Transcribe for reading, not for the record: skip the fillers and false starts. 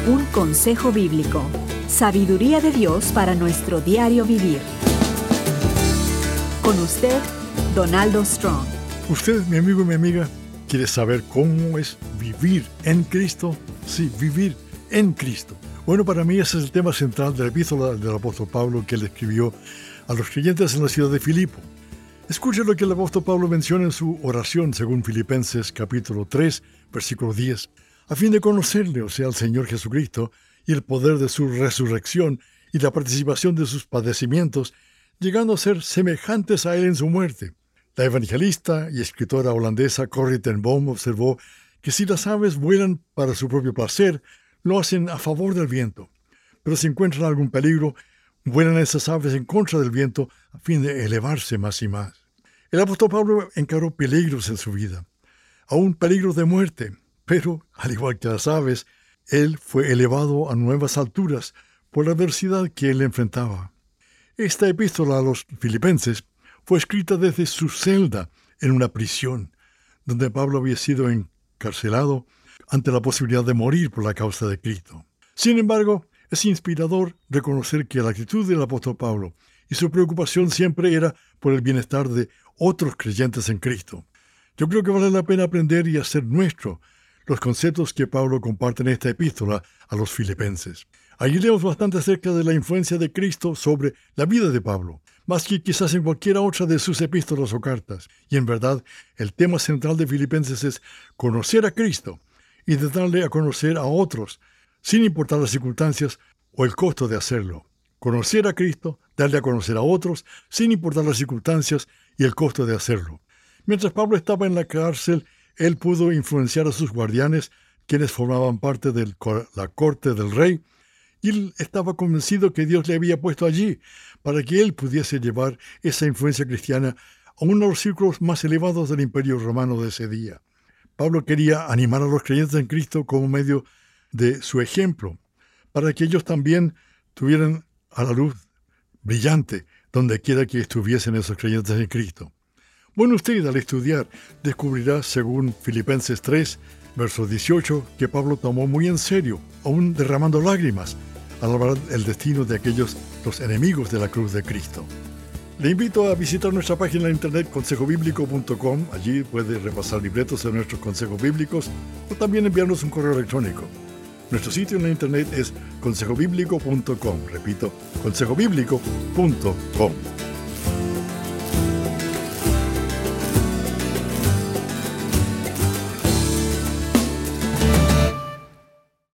Un consejo bíblico. Sabiduría de Dios para nuestro diario vivir. Con usted, Donaldo Strong. Usted, mi amigo y mi amiga, quiere saber cómo es vivir en Cristo. Sí, vivir en Cristo. Bueno, para mí ese es el tema central de la epístola del apóstol Pablo que él escribió a los creyentes en la ciudad de Filipo. Escuche lo que el apóstol Pablo menciona en su oración según Filipenses capítulo 3, versículo 10. A fin de conocerle, o sea, al Señor Jesucristo, y el poder de su resurrección y la participación de sus padecimientos, llegando a ser semejantes a él en su muerte. La evangelista y escritora holandesa Corrie ten Boom observó que si las aves vuelan para su propio placer, lo hacen a favor del viento. Pero si encuentran algún peligro, vuelan esas aves en contra del viento a fin de elevarse más y más. El apóstol Pablo encaró peligros en su vida, aún peligros de muerte, pero, al igual que las aves, él fue elevado a nuevas alturas por la adversidad que él enfrentaba. Esta epístola a los filipenses fue escrita desde su celda en una prisión, donde Pablo había sido encarcelado ante la posibilidad de morir por la causa de Cristo. Sin embargo, es inspirador reconocer que la actitud del apóstol Pablo y su preocupación siempre era por el bienestar de otros creyentes en Cristo. Yo creo que vale la pena aprender y hacer nuestro los conceptos que Pablo comparte en esta epístola a los filipenses. Allí leemos bastante acerca de la influencia de Cristo sobre la vida de Pablo, más que quizás en cualquiera otra de sus epístolas o cartas. Y en verdad, el tema central de Filipenses es conocer a Cristo y de darle a conocer a otros, sin importar las circunstancias o el costo de hacerlo. Conocer a Cristo, darle a conocer a otros, sin importar las circunstancias y el costo de hacerlo. Mientras Pablo estaba en la cárcel, él pudo influenciar a sus guardianes, quienes formaban parte de la corte del rey, y él estaba convencido que Dios le había puesto allí para que él pudiese llevar esa influencia cristiana a uno de los círculos más elevados del Imperio Romano de ese día. Pablo quería animar a los creyentes en Cristo como medio de su ejemplo, para que ellos también tuvieran a la luz brillante donde quiera que estuviesen esos creyentes en Cristo. Bueno, usted al estudiar descubrirá, según Filipenses 3, verso 18, que Pablo tomó muy en serio, aún derramando lágrimas, al hablar del destino de aquellos, los enemigos de la cruz de Cristo. Le invito a visitar nuestra página de internet consejobiblico.com. Allí puede repasar libretos de nuestros consejos bíblicos o también enviarnos un correo electrónico. Nuestro sitio en la internet es consejobiblico.com. Repito, consejobiblico.com.